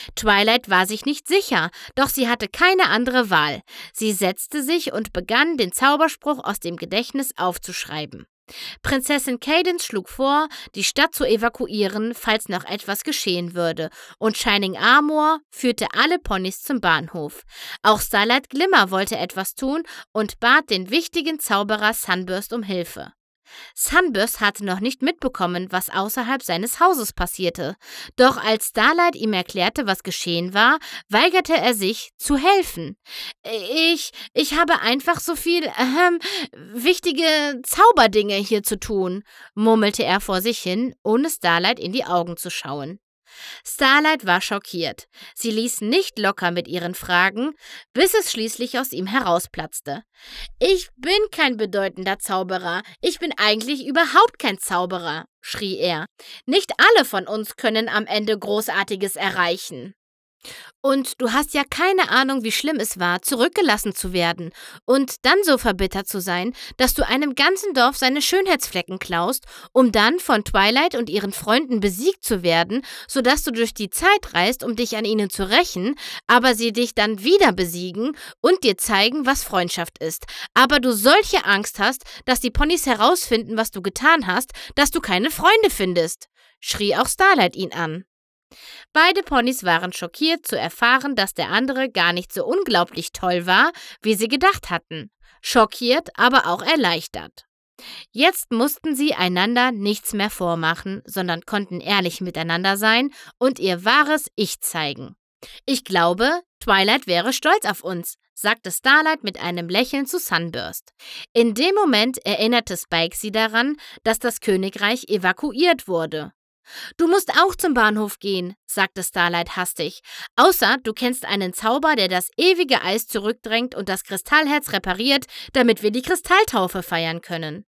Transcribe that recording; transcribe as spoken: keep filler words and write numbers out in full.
Twilight war sich nicht sicher, doch sie hatte keine andere Wahl. Sie setzte sich und begann, den Zauberspruch aus dem Gedächtnis aufzuschreiben. Prinzessin Cadance schlug vor, die Stadt zu evakuieren, falls noch etwas geschehen würde, und Shining Armor führte alle Ponys zum Bahnhof. Auch Starlight Glimmer wollte etwas tun und bat den wichtigen Zauberer Sunburst um Hilfe. Sunburst hatte noch nicht mitbekommen, was außerhalb seines Hauses passierte. Doch als Starlight ihm erklärte, was geschehen war, weigerte er sich, zu helfen. Ich, ich habe einfach so viel, ähm, wichtige Zauberdinge hier zu tun, murmelte er vor sich hin, ohne Starlight in die Augen zu schauen. Starlight war schockiert. Sie ließ nicht locker mit ihren Fragen, bis es schließlich aus ihm herausplatzte. »Ich bin kein bedeutender Zauberer. Ich bin eigentlich überhaupt kein Zauberer«, schrie er. »Nicht alle von uns können am Ende Großartiges erreichen.« »Und du hast ja keine Ahnung, wie schlimm es war, zurückgelassen zu werden und dann so verbittert zu sein, dass du einem ganzen Dorf seine Schönheitsflecken klaust, um dann von Twilight und ihren Freunden besiegt zu werden, sodass du durch die Zeit reist, um dich an ihnen zu rächen, aber sie dich dann wieder besiegen und dir zeigen, was Freundschaft ist. Aber du solche Angst hast, dass die Ponys herausfinden, was du getan hast, dass du keine Freunde findest«, schrie auch Starlight ihn an. Beide Ponys waren schockiert zu erfahren, dass der andere gar nicht so unglaublich toll war, wie sie gedacht hatten. Schockiert, aber auch erleichtert. Jetzt mussten sie einander nichts mehr vormachen, sondern konnten ehrlich miteinander sein und ihr wahres Ich zeigen. »Ich glaube, Twilight wäre stolz auf uns«, sagte Starlight mit einem Lächeln zu Sunburst. In dem Moment erinnerte Spike sie daran, dass das Königreich evakuiert wurde. »Du musst auch zum Bahnhof gehen«, sagte Starlight hastig. »Außer du kennst einen Zauber, der das ewige Eis zurückdrängt und das Kristallherz repariert, damit wir die Kristalltaufe feiern können.«